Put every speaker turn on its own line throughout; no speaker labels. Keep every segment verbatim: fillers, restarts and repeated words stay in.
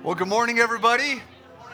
Well, good morning, everybody.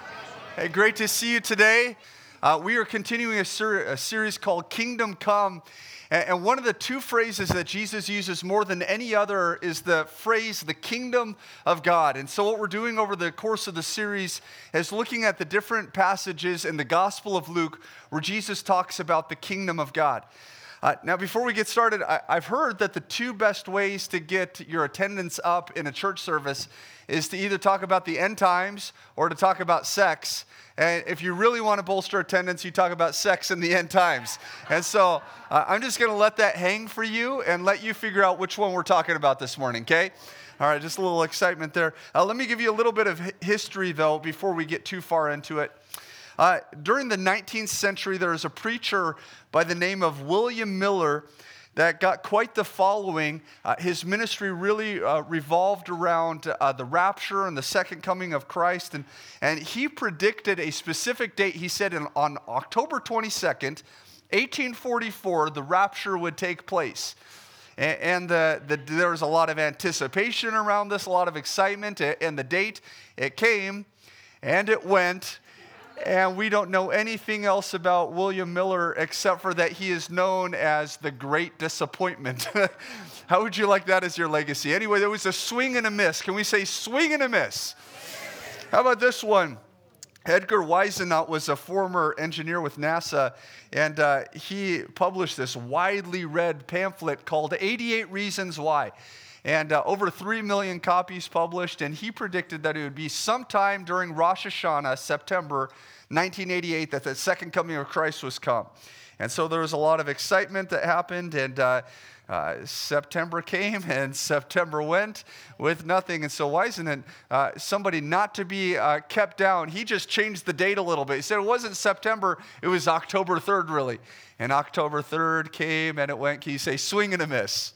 Hey, great to see you today. Uh, we are continuing a, ser- a series called Kingdom Come. And, and one of the two phrases that Jesus uses more than any other is the phrase, the kingdom of God. And so what we're doing over the course of the series is looking at the different passages in the Gospel of Luke where Jesus talks about the kingdom of God. Uh, now, before we get started, I, I've heard that the two best ways to get your attendance up in a church service is to either talk about the end times or to talk about sex. And if you really want to bolster attendance, you talk about sex in the end times. And so uh, I'm just going to let that hang for you and let you figure out which one we're talking about this morning, okay? All right, just a little excitement there. Uh, let me give you a little bit of history, though, before we get too far into it. Uh, during the nineteenth century, there was a preacher by the name of William Miller that got quite the following. Uh, his ministry really uh, revolved around uh, the rapture and the second coming of Christ. And, and he predicted a specific date. He said in, on October twenty-second, eighteen forty-four, the rapture would take place. And, and the, the, there was a lot of anticipation around this, a lot of excitement. And the date, it came and it went. And we don't know anything else about William Miller except for that he is known as the Great Disappointment. How would you like that as your legacy? Anyway, there was a swing and a miss. Can we say swing and a miss? How about this one? Edgar Whisenant was a former engineer with NASA, and uh, he published this widely read pamphlet called eighty-eight Reasons Why. And uh, over three million copies published, and he predicted that it would be sometime during Rosh Hashanah, September nineteen eighty-eight, that the second coming of Christ was come. And so there was a lot of excitement that happened, and uh, uh, September came, and September went with nothing. And so Whisenant, uh, somebody not to be uh, kept down, he just changed the date a little bit. He said it wasn't September, it was October third, really. And October third came, and it went, can you say swing and a miss?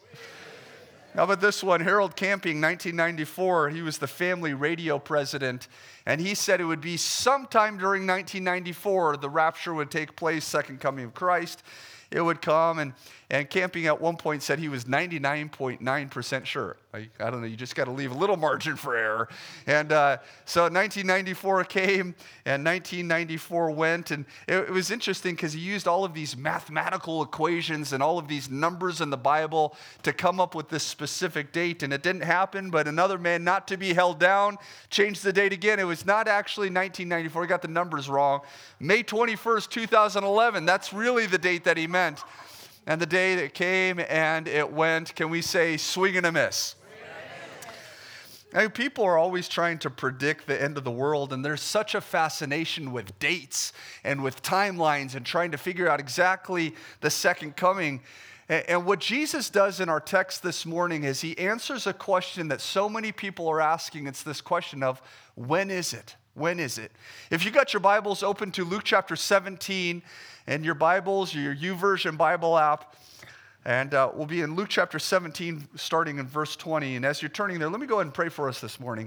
How about this one? Harold Camping, nineteen ninety-four, he was the family radio president, and he said it would be sometime during nineteen ninety-four the rapture would take place, second coming of Christ. It would come, and, and Camping at one point said he was ninety-nine point nine percent sure. I, I don't know, you just got to leave a little margin for error. And uh, so nineteen ninety-four came, and nineteen ninety-four went, and it, it was interesting because he used all of these mathematical equations and all of these numbers in the Bible to come up with this specific date, and it didn't happen, but another man not to be held down changed the date again. It was not actually nineteen ninety-four, he got the numbers wrong. May twenty-first, two thousand eleven, that's really the date that he meant. And the day that came and it went, can we say swing and a miss? I mean, people are always trying to predict the end of the world, and there's such a fascination with dates and with timelines and trying to figure out exactly the second coming. And what Jesus does in our text this morning is he answers a question that so many people are asking. It's this question of, when is it? When is it? If you got your Bibles open to Luke chapter seventeen, and your Bibles, your YouVersion Bible app, and uh, we'll be in Luke chapter seventeen, starting in verse twenty. And as you're turning there, let me go ahead and pray for us this morning.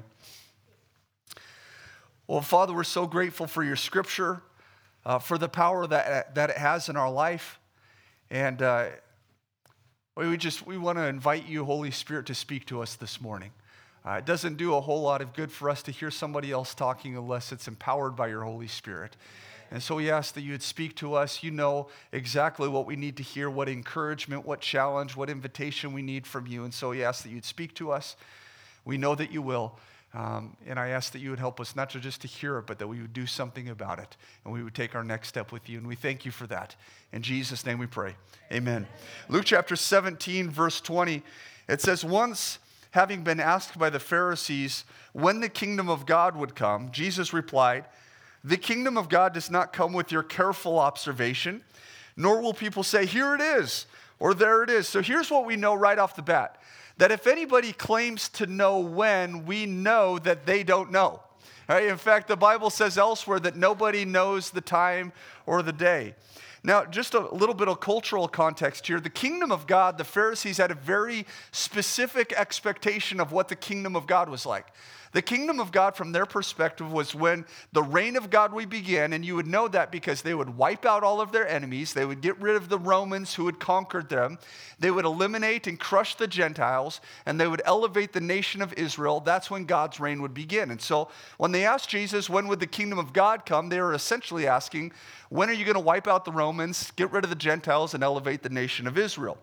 Well, Father, we're so grateful for your scripture, uh, for the power that, that it has in our life. And uh, we just, we want to invite you, Holy Spirit, to speak to us this morning. Uh, it doesn't do a whole lot of good for us to hear somebody else talking unless it's empowered by your Holy Spirit. And so we ask that you would speak to us. You know exactly what we need to hear, what encouragement, what challenge, what invitation we need from you. And so we ask that you'd speak to us. We know that you will. Um, and I ask that you would help us not to just to hear it, but that we would do something about it. And we would take our next step with you. And we thank you for that. In Jesus' name we pray. Amen. Luke chapter seventeen, verse twenty, it says, once having been asked by the Pharisees when the kingdom of God would come, Jesus replied, the kingdom of God does not come with your careful observation, nor will people say, here it is, or there it is. So here's what we know right off the bat, that if anybody claims to know when, we know that they don't know. Right? In fact, the Bible says elsewhere that nobody knows the time or the day. Now, just a little bit of cultural context here. The kingdom of God, the Pharisees had a very specific expectation of what the kingdom of God was like. The kingdom of God, from their perspective, was when the reign of God would begin, and you would know that because they would wipe out all of their enemies. They would get rid of the Romans who had conquered them. They would eliminate and crush the Gentiles, and they would elevate the nation of Israel. That's when God's reign would begin. And so when they asked Jesus, when would the kingdom of God come, they were essentially asking, when are you going to wipe out the Romans, get rid of the Gentiles, and elevate the nation of Israel?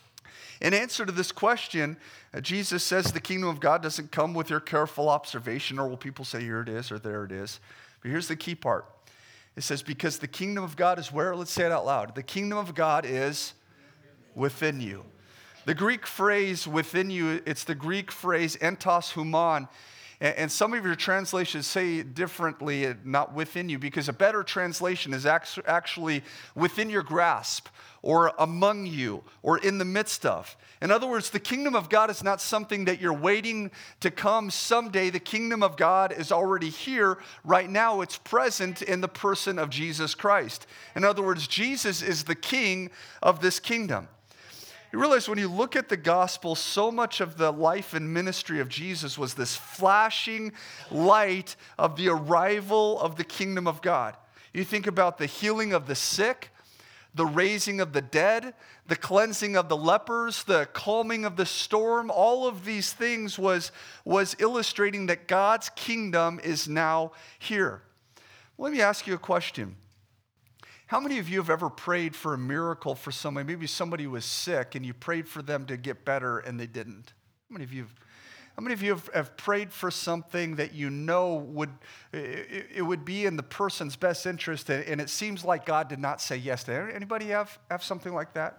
In answer to this question, uh, Jesus says the kingdom of God doesn't come with your careful observation, or will people say, here it is, or there it is. But here's the key part. It says, because the kingdom of God is where? Let's say it out loud. The kingdom of God is within you. The Greek phrase within you, it's the Greek phrase entos human. And some of your translations say differently, not within you, because a better translation is actually within your grasp, or among you, or in the midst of. In other words, the kingdom of God is not something that you're waiting to come someday. The kingdom of God is already here. Right now, it's present in the person of Jesus Christ. In other words, Jesus is the king of this kingdom. You realize when you look at the gospel, so much of the life and ministry of Jesus was this flashing light of the arrival of the kingdom of God. You think about the healing of the sick, the raising of the dead, the cleansing of the lepers, the calming of the storm. All of these things was, was illustrating that God's kingdom is now here. Let me ask you a question. How many of you have ever prayed for a miracle for somebody? Maybe somebody was sick and you prayed for them to get better and they didn't. How many of you have, how many of you have, have prayed for something that you know would it, it would be in the person's best interest, and, and it seems like God did not say yes to it? Anybody have, have something like that?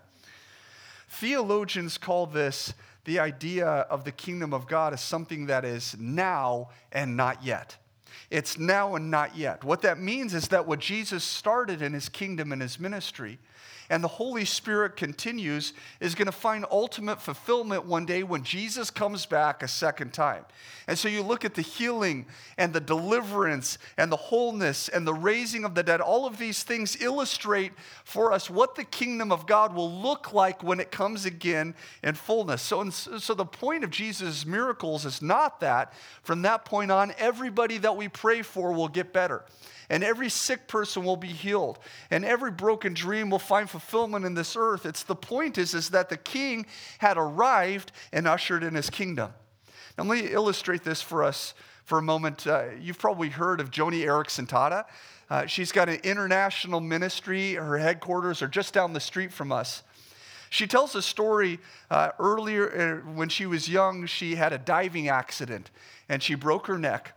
Theologians call this the idea of the kingdom of God as something that is now and not yet. It's now and not yet. What that means is that what Jesus started in his kingdom and his ministry, and the Holy Spirit continues, is going to find ultimate fulfillment one day when Jesus comes back a second time. And so you look at the healing and the deliverance and the wholeness and the raising of the dead. All of these things illustrate for us what the kingdom of God will look like when it comes again in fullness. So, so the point of Jesus' miracles is not that from that point on, everybody that we pray for will get better. And every sick person will be healed. And every broken dream will find fulfillment in this earth. It's the point is, is that the king had arrived and ushered in his kingdom. Now let me illustrate this for us for a moment. Uh, you've probably heard of Joni Eareckson Tada. Uh, she's got an international ministry. Her headquarters are just down the street from us. She tells a story uh, earlier uh, when she was young. She had a diving accident and she broke her neck.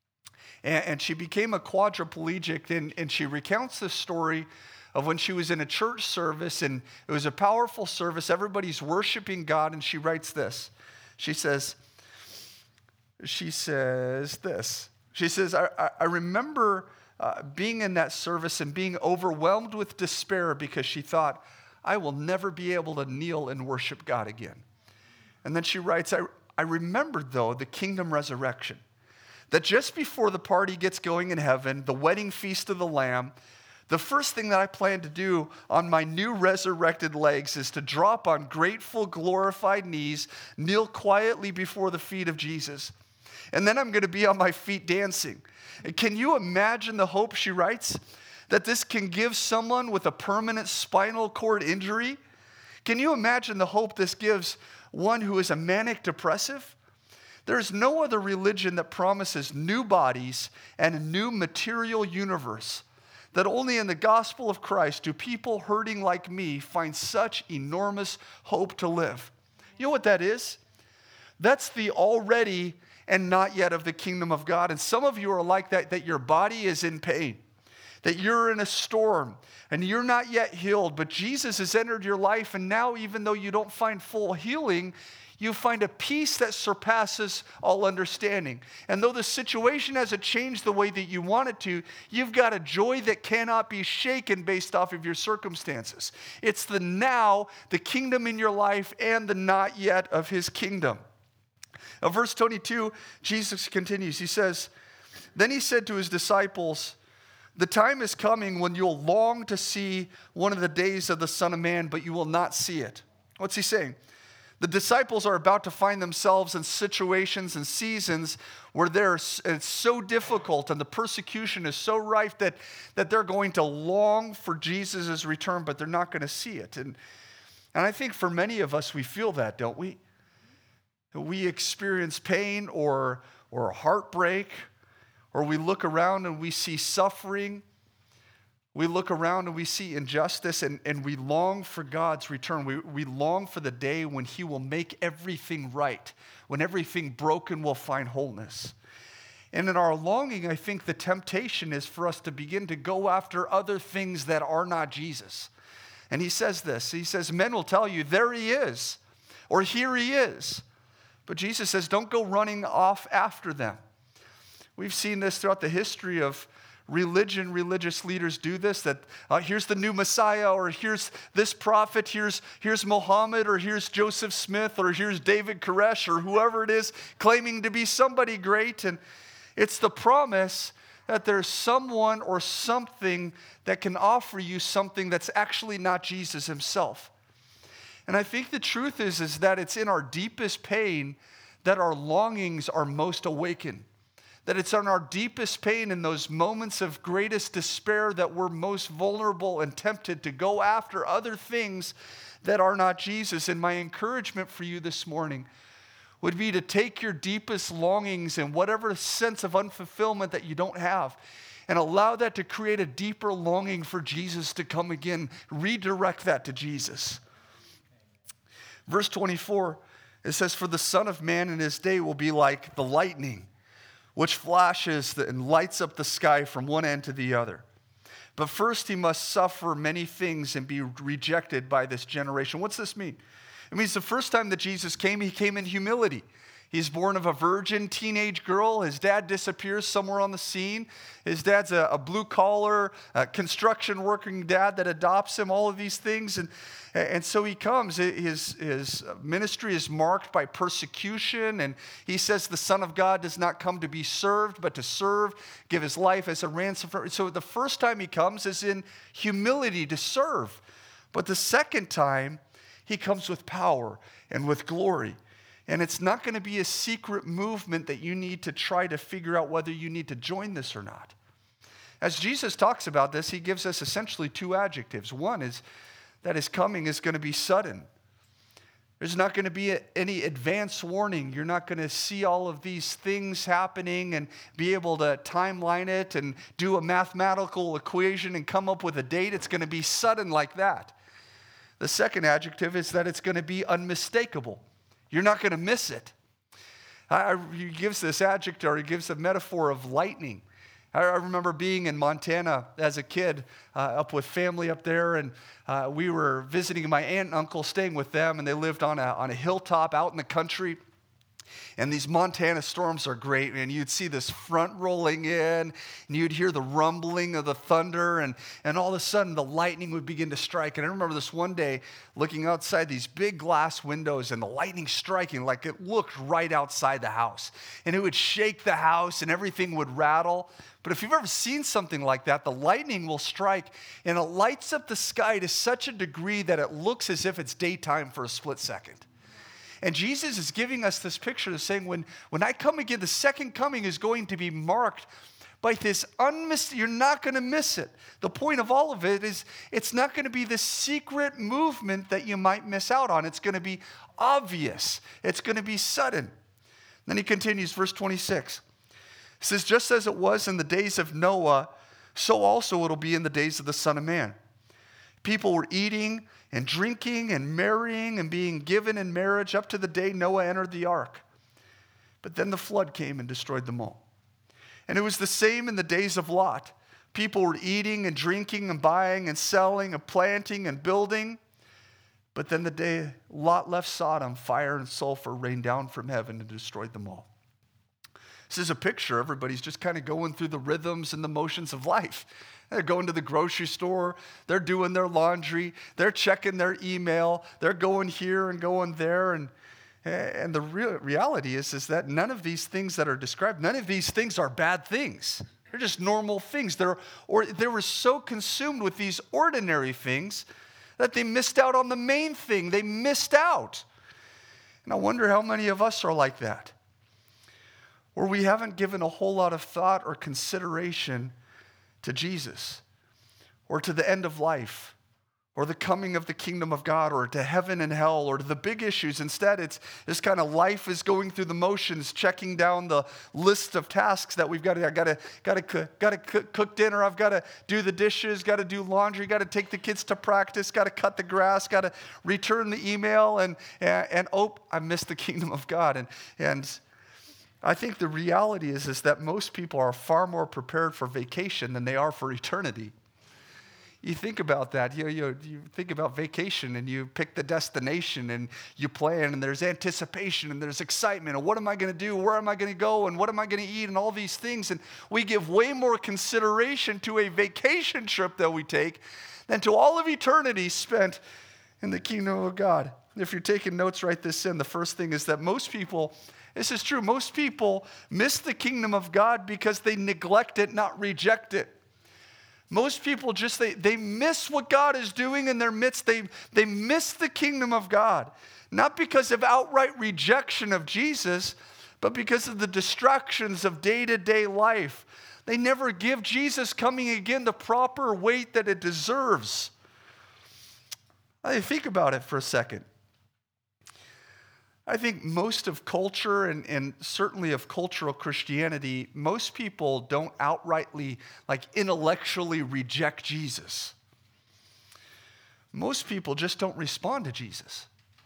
And she became a quadriplegic, and, and she recounts this story of when she was in a church service, and it was a powerful service. Everybody's worshiping God, and she writes this. She says, she says this. She says, I, I remember uh, being in that service and being overwhelmed with despair because she thought, I will never be able to kneel and worship God again. And then she writes, I, I remembered, though, the kingdom resurrection. That just before the party gets going in heaven, the wedding feast of the Lamb, the first thing that I plan to do on my new resurrected legs is to drop on grateful, glorified knees, kneel quietly before the feet of Jesus. And then I'm going to be on my feet dancing. And can you imagine the hope, she writes, that this can give someone with a permanent spinal cord injury? Can you imagine the hope this gives one who is a manic depressive? There is no other religion that promises new bodies and a new material universe. That only in the gospel of Christ do people hurting like me find such enormous hope to live. You know what that is? That's the already and not yet of the kingdom of God. And some of you are like that, that your body is in pain, that you're in a storm, and you're not yet healed, but Jesus has entered your life, and now even though you don't find full healing, you find a peace that surpasses all understanding. And though the situation hasn't changed the way that you want it to, you've got a joy that cannot be shaken based off of your circumstances. It's the now, the kingdom in your life, and the not yet of his kingdom. Now, verse twenty-two, Jesus continues. He says, then he said to his disciples, The time is coming when you'll long to see one of the days of the Son of Man, but you will not see it. What's he saying? The disciples are about to find themselves in situations and seasons where they're, it's so difficult and the persecution is so rife that, that they're going to long for Jesus' return, but they're not going to see it. And, and I think for many of us, we feel that, don't we? We experience pain or, or heartbreak, or we look around and we see suffering. We look around and we see injustice, and, and we long for God's return. We, we long for the day when he will make everything right, when everything broken will find wholeness. And in our longing, I think the temptation is for us to begin to go after other things that are not Jesus. And he says this, he says, men will tell you, there he is, or here he is. But Jesus says, don't go running off after them. We've seen this throughout the history of religion. Religious leaders do this, that uh, here's the new Messiah, or here's this prophet, here's, here's Muhammad, or here's Joseph Smith, or here's David Koresh, or whoever it is, claiming to be somebody great. And it's the promise that there's someone or something that can offer you something that's actually not Jesus himself. And I think the truth is, is that it's in our deepest pain that our longings are most awakened. That it's on our deepest pain, in those moments of greatest despair, that we're most vulnerable and tempted to go after other things that are not Jesus. And my encouragement for you this morning would be to take your deepest longings and whatever sense of unfulfillment that you don't have, and allow that to create a deeper longing for Jesus to come again. Redirect that to Jesus. Verse twenty-four, it says, for the Son of Man in his day will be like the lightning, which flashes and lights up the sky from one end to the other. But first he must suffer many things and be rejected by this generation. What's this mean? It means the first time that Jesus came, he came in humility. He's born of a virgin teenage girl. His dad disappears somewhere on the scene. His dad's a, a blue-collar, uh, construction working dad that adopts him, all of these things. And, and so he comes. His, his ministry is marked by persecution. And he says the Son of God does not come to be served, but to serve, give his life as a ransom for. So the first time he comes is in humility to serve. But the second time, he comes with power and with glory. And it's not going to be a secret movement that you need to try to figure out whether you need to join this or not. As Jesus talks about this, he gives us essentially two adjectives. One is that his coming is going to be sudden. There's not going to be a, any advance warning. You're not going to see all of these things happening and be able to timeline it and do a mathematical equation and come up with a date. It's going to be sudden like that. The second adjective is that it's going to be unmistakable. You're not going to miss it. I, he gives this adjective, or he gives a metaphor of lightning. I, I remember being in Montana as a kid, uh, up with family up there, and uh, we were visiting my aunt and uncle, staying with them, and they lived on a, on a hilltop out in the country. And these Montana storms are great, and you'd see this front rolling in, and you'd hear the rumbling of the thunder, and, and all of a sudden the lightning would begin to strike. And I remember this one day looking outside these big glass windows and the lightning striking like it looked right outside the house. And it would shake the house and everything would rattle. But if you've ever seen something like that, the lightning will strike and it lights up the sky to such a degree that it looks as if it's daytime for a split second. And Jesus is giving us this picture of saying, when, when I come again, the second coming is going to be marked by this unmissed, you're not going to miss it. The point of all of it is it's not going to be this secret movement that you might miss out on. It's going to be obvious. It's going to be sudden. Then he continues, verse twenty-six. It says, just as it was in the days of Noah, so also it'll be in the days of the Son of Man. People were eating and drinking and marrying and being given in marriage up to the day Noah entered the ark. But then the flood came and destroyed them all. And it was the same in the days of Lot. People were eating and drinking and buying and selling and planting and building. But then the day Lot left Sodom, fire and sulfur rained down from heaven and destroyed them all. This is a picture. Everybody's just kind of going through the rhythms and the motions of life. They're going to the grocery store. They're doing their laundry. They're checking their email. They're going here and going there. And, and the real reality is, is that none of these things that are described, none of these things are bad things. They're just normal things. They're, or they were so consumed with these ordinary things that they missed out on the main thing. They missed out. And I wonder how many of us are like that, where we haven't given a whole lot of thought or consideration to Jesus, or to the end of life, or the coming of the kingdom of God, or to heaven and hell, or to the big issues. Instead, it's this kind of life is going through the motions, checking down the list of tasks that we've got to, I got to, got to, got to cook, cook dinner. I've got to do the dishes, got to do laundry, got to take the kids to practice, got to cut the grass, got to return the email, and, and, and oh, I missed the kingdom of God. And, and I think the reality is, is that most people are far more prepared for vacation than they are for eternity. You think about that. You, you, you think about vacation, and you pick the destination, and you plan, and there's anticipation, and there's excitement. And what am I going to do? Where am I going to go? And what am I going to eat? And all these things. And we give way more consideration to a vacation trip that we take than to all of eternity spent in the kingdom of God. If you're taking notes, write this in. The first thing is that most people, this is true, most people miss the kingdom of God because they neglect it, not reject it. Most people just, they, they miss what God is doing in their midst. They, they miss the kingdom of God. Not because of outright rejection of Jesus, but because of the distractions of day-to-day life. They never give Jesus coming again the proper weight that it deserves. I mean, think about it for a second. I think most of culture, and, and certainly of cultural Christianity, most people don't outrightly, like intellectually reject Jesus. Most people just don't respond to Jesus.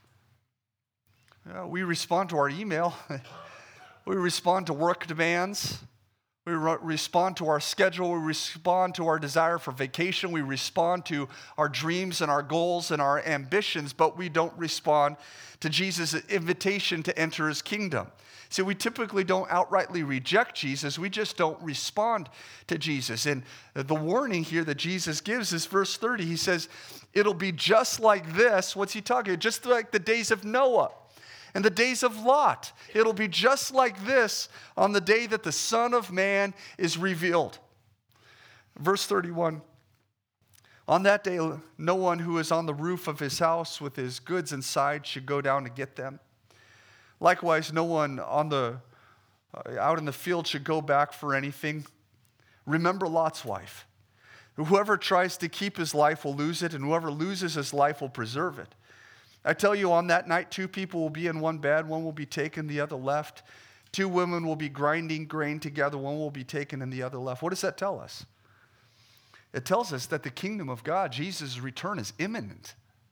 You know, we respond to our email. We respond to work demands. We re- respond to our schedule. We respond to our desire for vacation. We respond to our dreams and our goals and our ambitions, but we don't respond to Jesus' invitation to enter his kingdom. So we typically don't outrightly reject Jesus. We just don't respond to Jesus. And the warning here that Jesus gives is verse thirty. He says, it'll be just like this. What's he talking about? Just like the days of Noah and the days of Lot. It'll be just like this on the day that the Son of Man is revealed. Verse thirty-one. On that day, no one who is on the roof of his house with his goods inside should go down to get them. Likewise, no one on the uh, out in the field should go back for anything. Remember Lot's wife. Whoever tries to keep his life will lose it, and whoever loses his life will preserve it. I tell you, on that night, two people will be in one bed. One will be taken, the other left. Two women will be grinding grain together. One will be taken and the other left. What does that tell us? It tells us that the kingdom of God, Jesus' return, is imminent.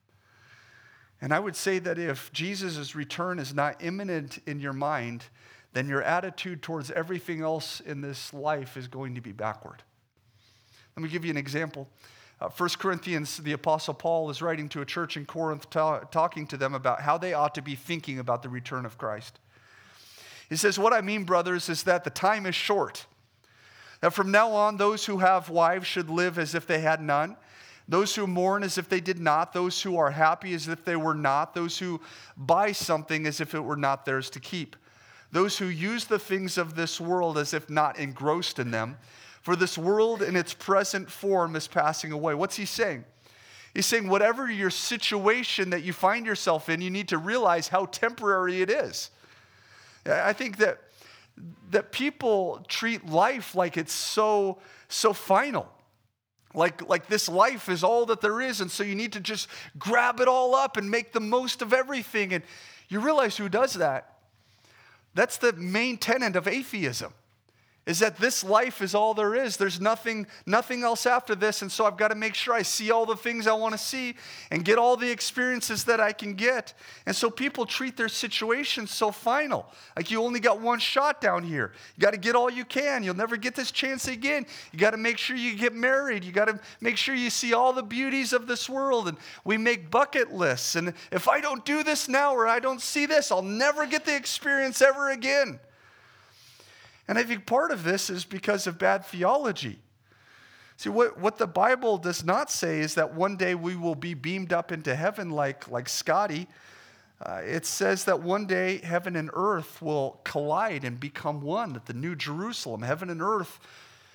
And I would say that if Jesus' return is not imminent in your mind, then your attitude towards everything else in this life is going to be backward. Let me give you an example. Uh, First Corinthians, the Apostle Paul is writing to a church in Corinth, ta- talking to them about how they ought to be thinking about the return of Christ. He says, what I mean, brothers, is that the time is short. That from now on, those who have wives should live as if they had none. Those who mourn as if they did not. Those who are happy as if they were not. Those who buy something as if it were not theirs to keep. Those who use the things of this world as if not engrossed in them. For this world in its present form is passing away. What's he saying? He's saying whatever your situation that you find yourself in, you need to realize how temporary it is. I think that that people treat life like it's so, so final. Like, like this life is all that there is, and so you need to just grab it all up and make the most of everything. And you realize who does that? That's the main tenet of atheism, is that this life is all there is. There's nothing, nothing else after this, and so I've got to make sure I see all the things I want to see and get all the experiences that I can get. And so people treat their situations so final. Like you only got one shot down here. You got to get all you can. You'll never get this chance again. You got to make sure you get married. You got to make sure you see all the beauties of this world. And we make bucket lists. And if I don't do this now or I don't see this, I'll never get the experience ever again. And I think part of this is because of bad theology. See, what, what the Bible does not say is that one day we will be beamed up into heaven like, like Scotty. Uh, it says that one day heaven and earth will collide and become one at the New Jerusalem. Heaven and earth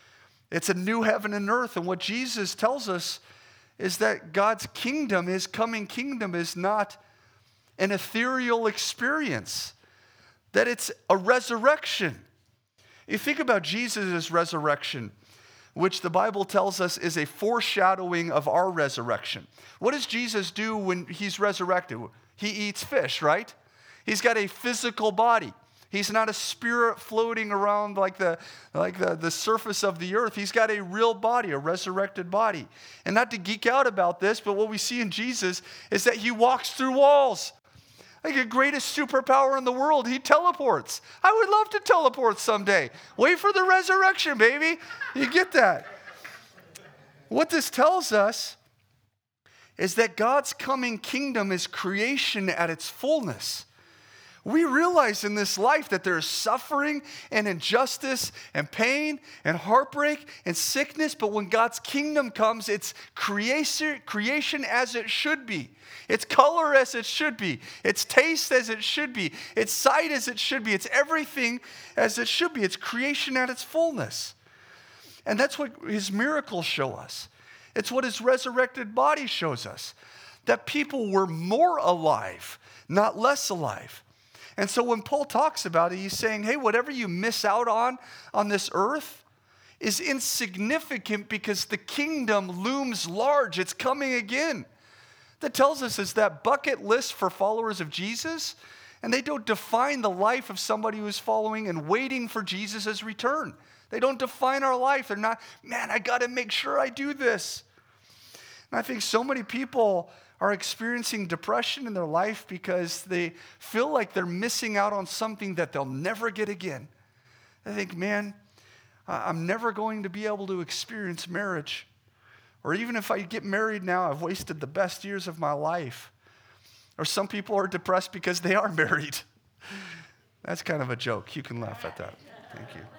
It's a new heaven and earth. And what Jesus tells us is that God's kingdom, his coming kingdom, is not an ethereal experience, that it's a resurrection. You think about Jesus' resurrection, which the Bible tells us is a foreshadowing of our resurrection. What does Jesus do when he's resurrected? He eats fish, right? He's got a physical body. He's not a spirit floating around like the like the, the surface of the earth. He's got a real body, a resurrected body. And not to geek out about this, but what we see in Jesus is that he walks through walls. Like the greatest superpower in the world, he teleports. I would love to teleport someday. Wait for the resurrection, baby. You get that? What this tells us is that God's coming kingdom is creation at its fullness. We realize in this life that there is suffering and injustice and pain and heartbreak and sickness, but when God's kingdom comes, it's creation, creation as it should be. It's color as it should be. It's taste as it should be. It's sight as it should be. It's everything as it should be. It's creation at its fullness. And that's what his miracles show us. It's what his resurrected body shows us, that people were more alive, not less alive. And so when Paul talks about it, he's saying, hey, whatever you miss out on on this earth is insignificant because the kingdom looms large. It's coming again. That tells us is that bucket list for followers of Jesus, and they don't define the life of somebody who's following and waiting for Jesus' return. They don't define our life. They're not, man, I got to make sure I do this. And I think so many people are experiencing depression in their life because they feel like they're missing out on something that they'll never get again. They think, man, I'm never going to be able to experience marriage. Or even if I get married now, I've wasted the best years of my life. Or some people are depressed because they are married. That's kind of a joke. You can laugh at that. Thank you.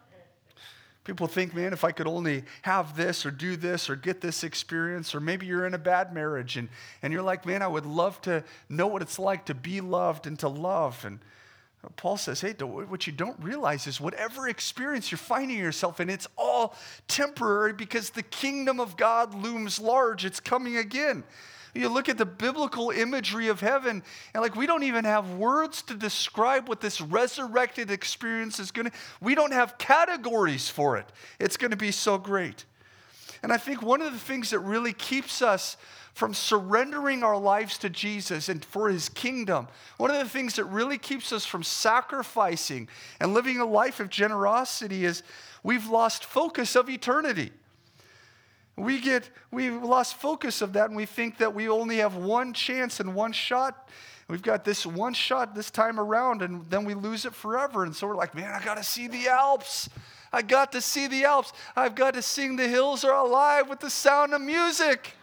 People think, man, if I could only have this or do this or get this experience, or maybe you're in a bad marriage and, and you're like, man, I would love to know what it's like to be loved and to love. And Paul says, hey, what you don't realize is whatever experience you're finding yourself in, it's all temporary because the kingdom of God looms large. It's coming again. You look at the biblical imagery of heaven, and like we don't even have words to describe what this resurrected experience is going to. We don't have categories for it. It's going to be so great. And I think one of the things that really keeps us from surrendering our lives to Jesus and for his kingdom, one of the things that really keeps us from sacrificing and living a life of generosity is we've lost focus of eternity. We get, we've lost focus of that, and we think that we only have one chance and one shot. We've got this one shot this time around, and then we lose it forever. And so we're like, man, I got to see the Alps. I got to see the Alps. I've got to sing The Hills Are Alive with the sound of music.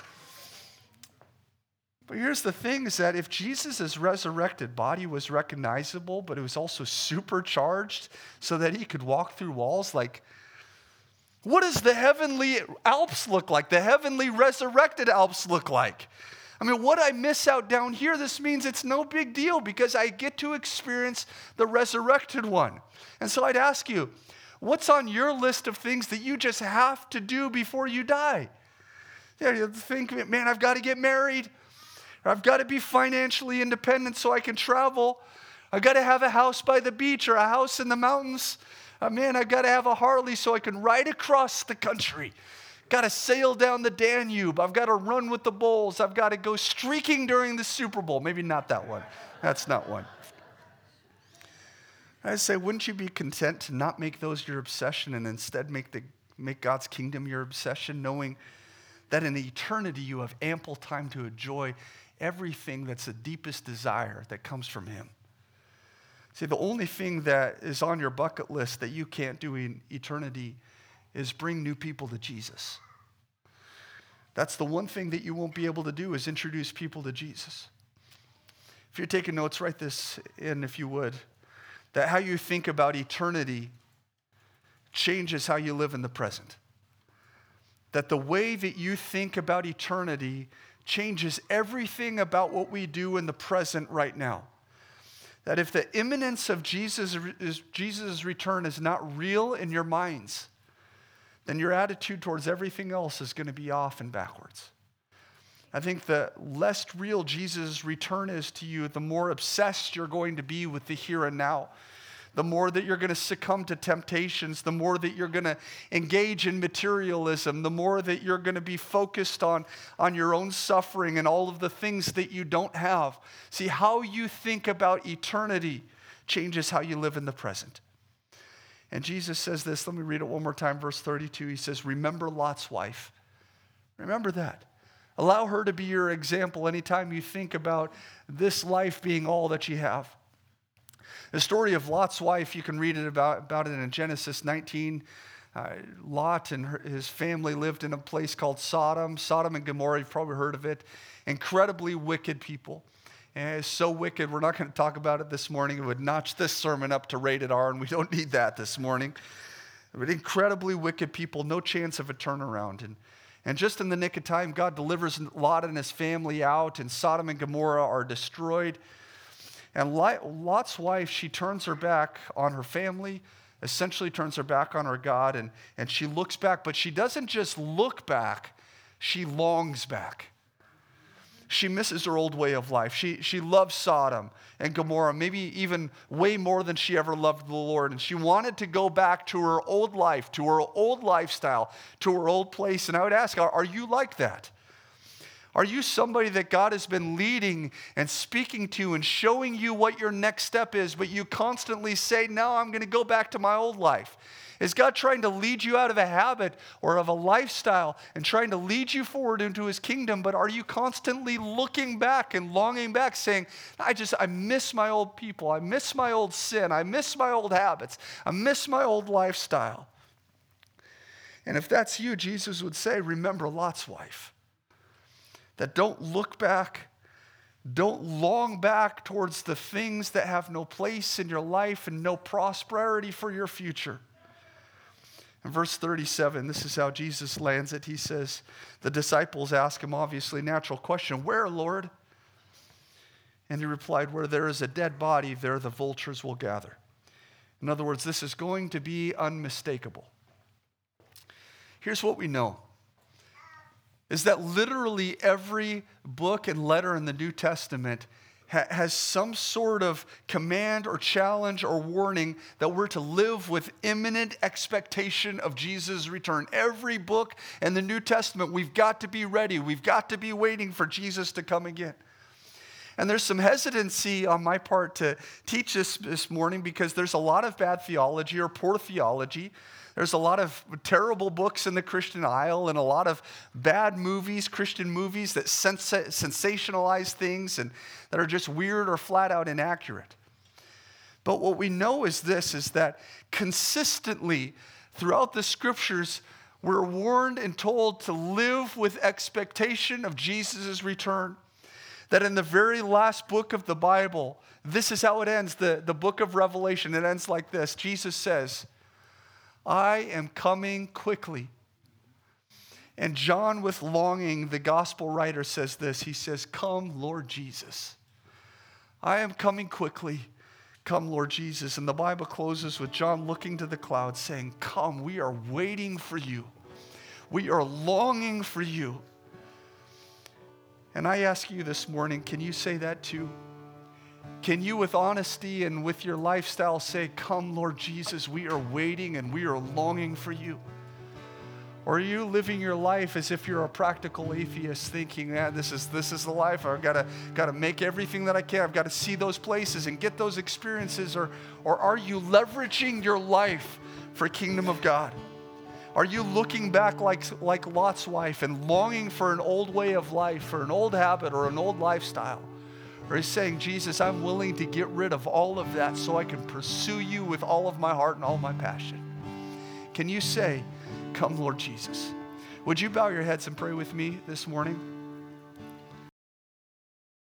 But here's the thing is that if Jesus' resurrected body was recognizable, but it was also supercharged so that he could walk through walls, like, what does the heavenly Alps look like? The heavenly resurrected Alps look like? I mean, what I miss out down here, this means it's no big deal because I get to experience the resurrected one. And so I'd ask you, what's on your list of things that you just have to do before you die? Yeah, you think, man, I've got to get married. I've got to be financially independent so I can travel. I've got to have a house by the beach or a house in the mountains. Uh, man, I've got to have a Harley so I can ride across the country. Got to sail down the Danube. I've got to run with the bulls. I've got to go streaking during the Super Bowl. Maybe not that one. That's not one. I say, wouldn't you be content to not make those your obsession and instead make the make God's kingdom your obsession, knowing that in eternity you have ample time to enjoy everything that's the deepest desire that comes from him? See, the only thing that is on your bucket list that you can't do in eternity is bring new people to Jesus. That's the one thing that you won't be able to do is introduce people to Jesus. If you're taking notes, write this in if you would. That how you think about eternity changes how you live in the present. That the way that you think about eternity changes everything about what we do in the present right now. That if the imminence of Jesus' Jesus' return is not real in your minds, then your attitude towards everything else is going to be off and backwards. I think the less real Jesus' return is to you, the more obsessed you're going to be with the here and now. The more that you're going to succumb to temptations, the more that you're going to engage in materialism, the more that you're going to be focused on, on your own suffering and all of the things that you don't have. See, how you think about eternity changes how you live in the present. And Jesus says this, let me read it one more time, verse thirty-two. He says, remember Lot's wife. Remember that. Allow her to be your example anytime you think about this life being all that you have. The story of Lot's wife, you can read it about, about it in Genesis nineteen. Uh, Lot and her, his family lived in a place called Sodom. Sodom and Gomorrah, you've probably heard of it. Incredibly wicked people. And it's so wicked, we're not going to talk about it this morning. It would notch this sermon up to rated R, and we don't need that this morning. But incredibly wicked people, no chance of a turnaround. And, and just in the nick of time, God delivers Lot and his family out, and Sodom and Gomorrah are destroyed. And Lot's wife, she turns her back on her family, essentially turns her back on her God, and, and she looks back. But she doesn't just look back, she longs back. She misses her old way of life. She, she loves Sodom and Gomorrah, maybe even way more than she ever loved the Lord. And she wanted to go back to her old life, to her old lifestyle, to her old place. And I would ask, are, are you like that? Are you somebody that God has been leading and speaking to and showing you what your next step is, but you constantly say, no, I'm going to go back to my old life? Is God trying to lead you out of a habit or of a lifestyle and trying to lead you forward into his kingdom, but are you constantly looking back and longing back, saying, I just, I miss my old people, I miss my old sin, I miss my old habits, I miss my old lifestyle? And if that's you, Jesus would say, remember Lot's wife. That don't look back, don't long back towards the things that have no place in your life and no prosperity for your future. In verse thirty-seven, this is how Jesus lands it. He says, the disciples ask him, obviously, natural question, where, Lord? And he replied, where there is a dead body, there the vultures will gather. In other words, this is going to be unmistakable. Here's what we know. Is that literally every book and letter in the New Testament ha- has some sort of command or challenge or warning that we're to live with imminent expectation of Jesus' return. Every book in the New Testament, we've got to be ready. We've got to be waiting for Jesus to come again. And there's some hesitancy on my part to teach this this morning because there's a lot of bad theology or poor theology. There's a lot of terrible books in the Christian aisle and a lot of bad movies, Christian movies that sens- sensationalize things and that are just weird or flat out inaccurate. But what we know is this, is that consistently throughout the scriptures, we're warned and told to live with expectation of Jesus' return. That in the very last book of the Bible, this is how it ends, the, the book of Revelation. It ends like this. Jesus says, I am coming quickly. And John, with longing, the gospel writer, says this. He says, come, Lord Jesus. I am coming quickly. Come, Lord Jesus. And the Bible closes with John looking to the clouds saying, come, we are waiting for you. We are longing for you. And I ask you this morning, can you say that too? Can you, with honesty and with your lifestyle, say, come, Lord Jesus, we are waiting and we are longing for you? Or are you living your life as if you're a practical atheist, thinking, yeah, this is this is the life. I've got to got to make everything that I can. I've got to see those places and get those experiences. Or, or are you leveraging your life for kingdom of God? Are you looking back like, like Lot's wife and longing for an old way of life or an old habit or an old lifestyle? Or he's saying, Jesus, I'm willing to get rid of all of that so I can pursue you with all of my heart and all my passion. Can you say, come, Lord Jesus? Would you bow your heads and pray with me this morning?